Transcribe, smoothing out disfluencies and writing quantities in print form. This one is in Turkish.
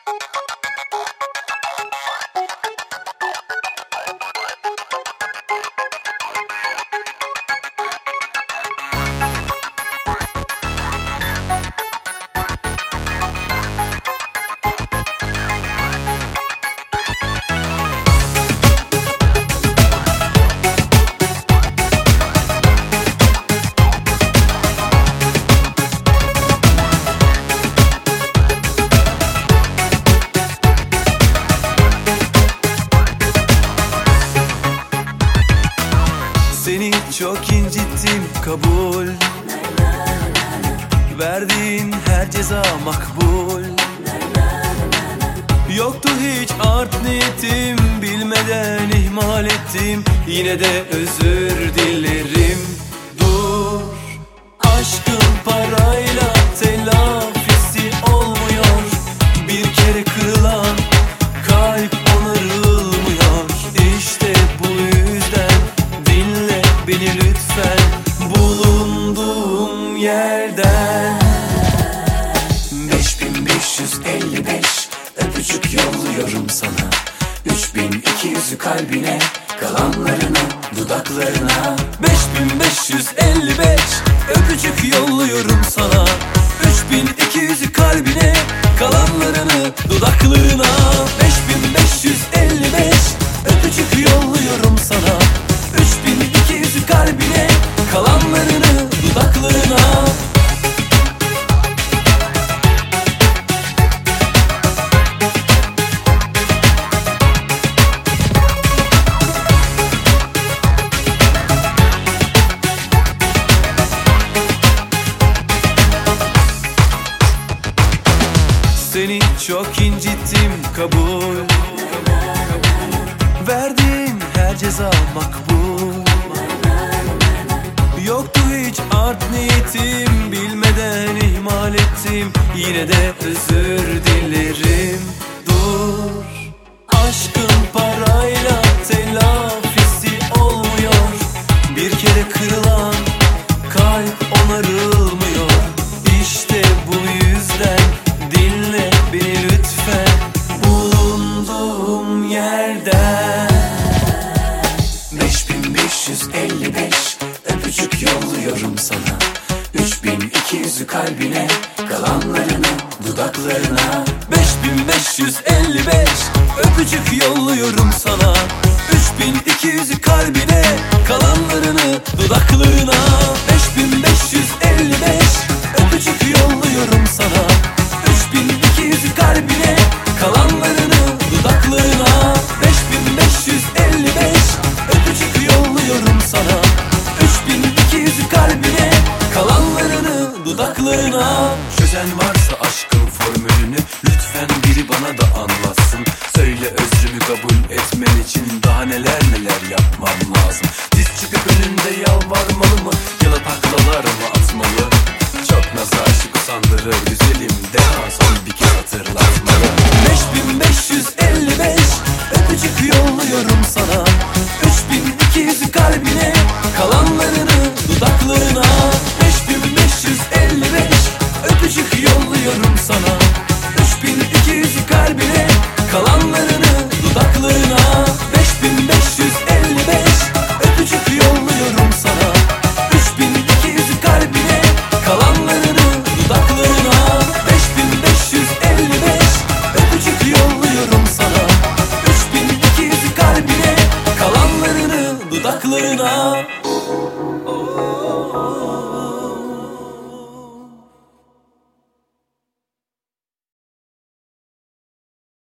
Seni çok incittim, kabul. Verdiğin her ceza makbul. Yoktu hiç art niyetim, bilmeden ihmal ettim. Yine de özür dilerim. Dur, aşkın parayla telafisi olmuyor. Bir kere kırılan kalp onarılmıyor. İşte bu yüzden dinle beni lütfen, bulunduğum yerden. 5555 öpücük yolluyorum sana. 3200'ü kalbine, kalanlarını dudaklarına. 5555 öpücük yolluyorum sana. 3200'ü kalbine, kalanlarını dudaklarına. 5555 öpücük yolluyorum sana. 3200'ü kalbine, kalanlarını dudaklarına. Seni çok incittim, kabul. Verdiğin her ceza makbul. Yoktu hiç art niyetim, bilmeden ihmal ettim. Yine de özür dilerim. Dur, aşkın parayla telafisi olmuyor. Bir kere kırılan kalp onarılmıyor. İşte bu yüzden dinle beni lütfen, bulunduğum yerden. 5555 öpücük yolluyorum sana. 3200'ü kalbine, kalanlarını dudaklarına. 5555 öpücük yolluyorum sana. 3200'ü kalbine, kalanlarını dudaklarına. 5555 öpücük yolluyorum sana. 3200'ü kalbine, kalanlarını dudaklarına. 5555 öpücük yolluyorum sana. 3200'ü kalbine, kalanlarını dudaklarına. Çözen varsa aşkın formülünü, lütfen biri bana da anlatsın. Söyle özrümü kabul etmen için daha neler yapmam lazım. Diz çıkıp önünde yalvarmalı mı, ya da taklalar mı atmalı? Çok nazar aşık usandırır güzelim, daha son bir kez hatırlatmalı. 5555 öpücük yolluyorum sana. 3200'ü kalbine, kalanlarını dudaklarına. 5555 öpücük yolluyorum sana. 3200'ü kalbine, kalanlarını dudaklarına. 5555 öpücük yolluyorum sana. 3200'ü kalbine, kalanlarını dudaklarına. 5555 öpücük yolluyorum sana. 3200'ü kalbine, kalanlarını dudaklarına.